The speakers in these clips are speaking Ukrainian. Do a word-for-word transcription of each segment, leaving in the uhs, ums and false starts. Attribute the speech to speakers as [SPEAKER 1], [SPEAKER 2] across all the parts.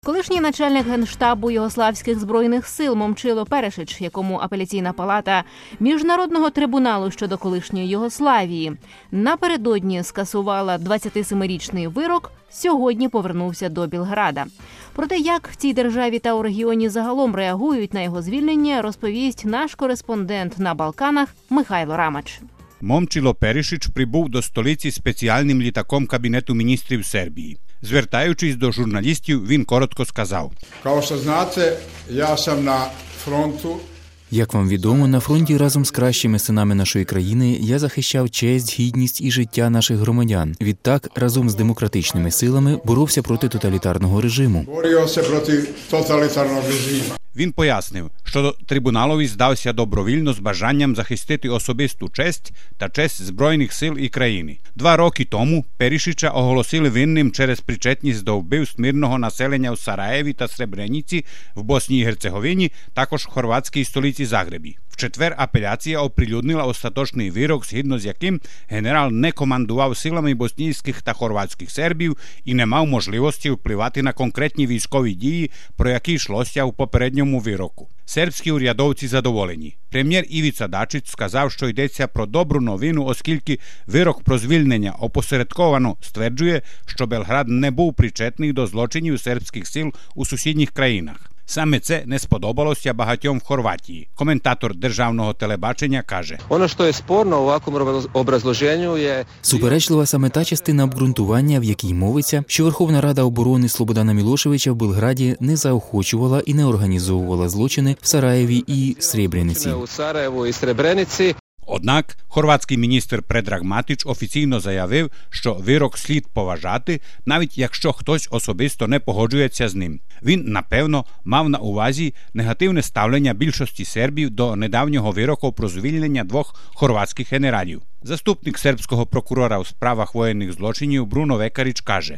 [SPEAKER 1] Колишній начальник Генштабу Югославських збройних сил Момчило Перешич, якому апеляційна палата Міжнародного трибуналу щодо колишньої Югославії напередодні скасувала двадцятисемирічний вирок, сьогодні повернувся до Білграда. Про те, як в цій державі та у регіоні загалом реагують на його звільнення, розповість наш кореспондент на Балканах Михайло Рамач.
[SPEAKER 2] Момчило Перешич прибув до столиці спеціальним літаком Кабінету міністрів Сербії. Звертаючись до журналістів, він коротко сказав:
[SPEAKER 3] «Kao što znate, ja sam na frontu».
[SPEAKER 4] Як вам відомо, на фронті разом з кращими синами нашої країни я захищав честь, гідність і життя наших громадян. Відтак, разом з демократичними силами боровся проти тоталітарного режиму.
[SPEAKER 3] Боровся проти тоталітарного режиму.
[SPEAKER 2] Він пояснив, що трибуналові здався добровільно з бажанням захистити особисту честь та честь Збройних сил і країни. Два роки тому Перішича оголосили винним через причетність до вбивств мирного населення у Сараєві та Сребрениці, в Босній і Герцеговині, також в хорватській столиці Загребі. В четвер апеляція оприлюднила остаточний вирок, згідно з яким генерал не командував силами боснійських та хорватських сербів і не мав можливості впливати на конкретні військові дії, про які йшлося у попередньому вироку. Сербські урядовці задоволені. Прем'єр Івіца Дачич сказав, що йдеться про добру новину, оскільки вирок про звільнення опосередковано стверджує, що Белград не був причетний до злочинів сербських сил у сусідніх країнах. Саме це не сподобалося багатьом в Хорватії. Коментатор державного телебачення каже:
[SPEAKER 5] «Оно, що є спорно у ovakvom obrazloženju je…»
[SPEAKER 4] Суперечлива саме та частина обґрунтування, в якій мовиться, що Верховна Рада оборони Слободана Мілошевича в Белграді не заохочувала і не організовувала злочини в Сараєві і Сребрениці.
[SPEAKER 5] У Сараєву і Сребрениці.
[SPEAKER 2] Однак хорватський міністр Предраг Матич офіційно заявив, що вирок слід поважати, навіть якщо хтось особисто не погоджується з ним. Він, напевно, мав на увазі негативне ставлення більшості сербів до недавнього вироку про звільнення двох хорватських генералів. Заступник сербського прокурора у справах воєнних злочинів Бруно Векаріч каже: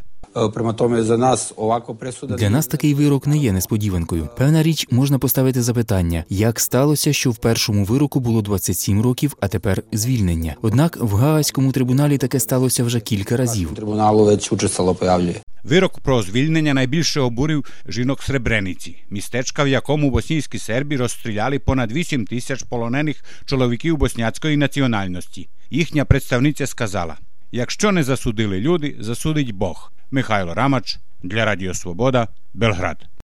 [SPEAKER 4] Для нас такий вирок не є несподіванкою. Певна річ, можна поставити запитання, як сталося, що в першому вироку було двадцять сім років, а тепер звільнення. Однак в Гаазькому трибуналі таке сталося вже кілька разів.
[SPEAKER 2] Вирок про звільнення найбільше обурив жінок Сребрениці, містечка, в якому боснійські серби розстріляли понад вісім тисяч полонених чоловіків босняцької національності. Їхня представниця сказала: «Якщо не засудили люди, засудить Бог». Михайло Рамач для Радіо Свобода, Белград.